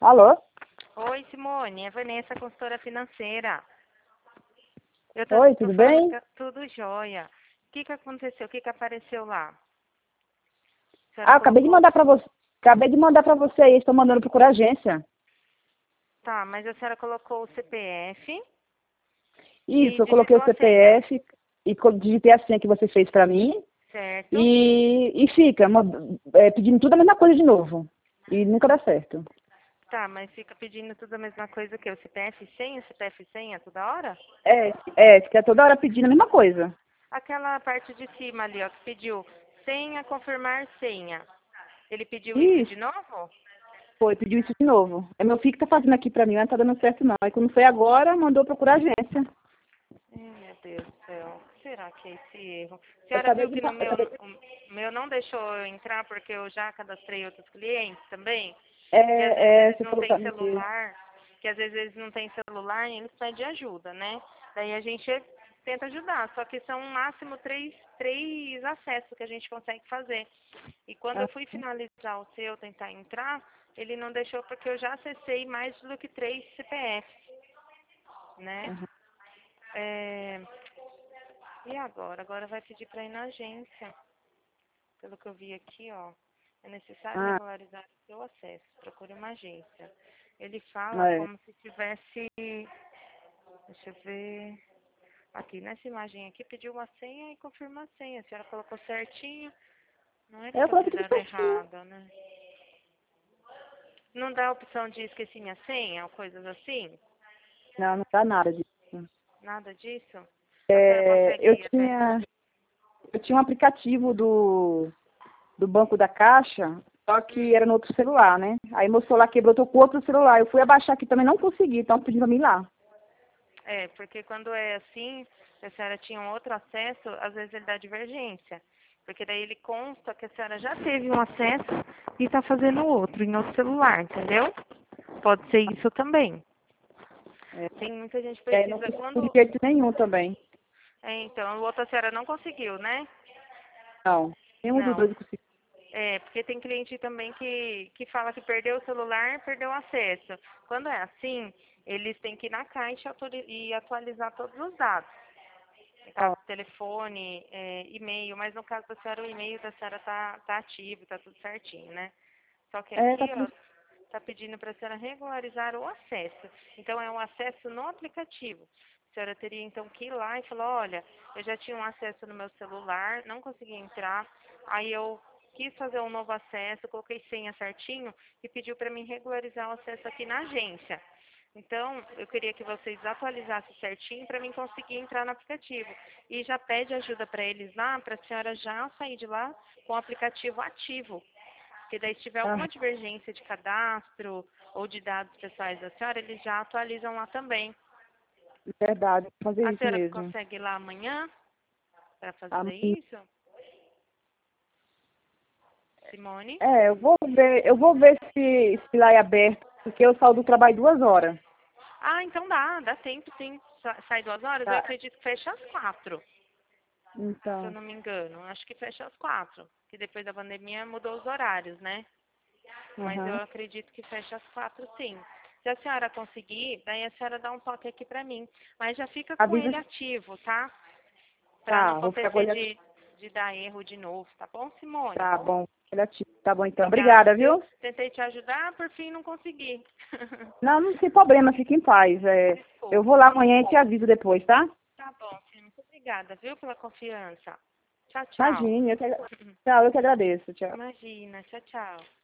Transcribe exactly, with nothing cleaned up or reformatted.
Alô? Oi, Simone, é Vanessa, consultora financeira. Eu tô, Oi, tô tudo falando bem? que tudo jóia. O que que aconteceu? O que que apareceu lá? A senhora Ah, acabei de colocou... mandar pra você. Acabei de mandar pra você aí, estou mandando procurar agência. Tá, mas a senhora colocou o C P F e Isso, eu coloquei digitou o a senha, C P F e co- digitei a senha que você fez pra mim certo? e, e fica mand- é, pedindo tudo a mesma coisa de novo. E nunca dá certo. Tá, mas fica pedindo tudo a mesma coisa que o C P F e senha, C P F e senha toda hora? É, é, fica toda hora pedindo a mesma coisa. Aquela parte de cima ali, ó, que pediu senha, confirmar senha. Ele pediu isso de Isso, novo? foi, pediu isso de novo. É meu filho que tá fazendo aqui pra mim, mas não tá dando certo não. Aí quando foi agora, mandou procurar agência. Ai, meu Deus do céu. O que será que é esse erro? A Eu senhora acabei viu de, que no pa- eu meu, acabei, o meu não deixou eu entrar porque eu já cadastrei outros clientes também? Que às vezes é, é, eles você não falou têm pra mim que... celular, que às vezes eles não têm celular e eles pedem ajuda, né? Daí a gente tenta ajudar, só que são no máximo três, três acessos que a gente consegue fazer. E quando eu Ah, fui finalizar o seu, tentar entrar, ele não deixou porque eu já acessei mais do que três C P Fs, né? aham. É, e agora? Agora vai pedir para ir na agência. Pelo que eu vi aqui, ó, é necessário Ah, regularizar o seu acesso. Procure uma agência. Ele fala é. como se tivesse, deixa eu ver, aqui nessa imagem aqui pediu uma senha e confirma a senha. A senhora colocou certinho. Não é que Eu tá coloquei tudo fazendo certinho. errado, né? Não dá a opção de esqueci minha senha ou coisas assim? Não, não dá nada disso. Nada disso? A senhora É, eu consegue até... tinha, eu tinha um aplicativo do, do Banco da Caixa, só que Hum. era no outro celular, né? Aí meu celular quebrou, eu tô com outro celular. Eu fui abaixar aqui também, não consegui, então pedindo pra mim ir lá. É, porque quando é assim, se a senhora tinha um outro acesso, às vezes ele dá divergência. Porque daí ele consta que a senhora já teve um acesso e está fazendo outro em outro celular, entendeu? Pode ser isso também. É, Tem muita gente que e aí não precisa consigo de quando. jeito nenhum também. É, então, o outro a senhora não conseguiu, né? Não, nenhum dos Não. dois eu consegui. É, porque tem cliente também que, que fala que perdeu o celular, perdeu o acesso. Quando é assim, eles têm que ir na caixa atu- e atualizar todos os dados. No Ó, caso, telefone, é, e-mail, mas no caso da senhora, o e-mail da senhora tá, tá ativo, tá tudo certinho, né? Só que é, tá aqui, ó, tudo... tá pedindo para a senhora regularizar o acesso. Então, é um acesso no aplicativo. A senhora teria, então, que ir lá e falar, olha, eu já tinha um acesso no meu celular, não consegui entrar, aí eu quis fazer um novo acesso, coloquei senha certinho e pediu para mim regularizar o acesso aqui na agência. Então, eu queria que vocês atualizassem certinho para mim conseguir entrar no aplicativo. E já pede ajuda para eles lá, para a senhora já sair de lá com o aplicativo ativo. Porque daí se tiver Ah, alguma divergência de cadastro ou de dados pessoais da senhora, eles já atualizam lá também. verdade, vou fazer A isso senhora mesmo. consegue ir lá amanhã para fazer Amanhã- isso? Simone? É, eu vou ver, eu vou ver se, se lá é aberto, porque eu saio do trabalho duas horas. Ah, então dá, dá tempo sim. Sa- Sai duas horas, eu Tá? acredito que fecha às quatro. Se eu Então, não me engano. Acho que fecha às quatro. Que depois da pandemia mudou os horários, né? Mas eu aham. acredito que fecha às quatro, sim. Se a senhora conseguir, daí a senhora dá um toque aqui pra mim. Mas já fica com Avisa, ele ativo, tá? Pra não tá, vou ficar com acontecer ele aqui. de, de dar erro de novo, tá bom, Simone? Tá bom, ele ativo. Tá bom então. Obrigada, Obrigada, viu? viu? Tentei te ajudar, por fim não consegui. Não, não tem problema, fique em paz. É, eu vou Desculpa. lá amanhã e te aviso depois, tá? Tá bom, filho. Muito obrigada, viu, pela confiança. Tchau, tchau. Imagine, eu que, tchau, eu que agradeço. Tchau. Imagina, tchau, tchau.